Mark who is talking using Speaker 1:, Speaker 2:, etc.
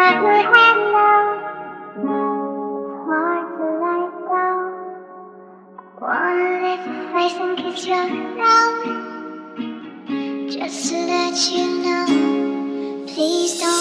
Speaker 1: your hand now. It's hard to let go. Wanna lift your face and kiss your nose, just to let you know. Please don't